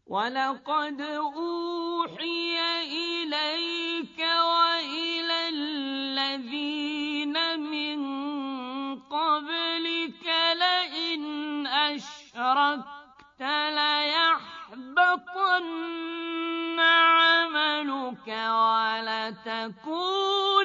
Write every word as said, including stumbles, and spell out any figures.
وَلَقَدْ أُوحِيَ إِلَيْكَ وَإِلَى الَّذِينَ مِن قَبْلِكَ لَئِنْ أَشْرَكْتَ لَيَحْبَطَنَّ عَمَلُكَ وَلَتَكُونَنَّ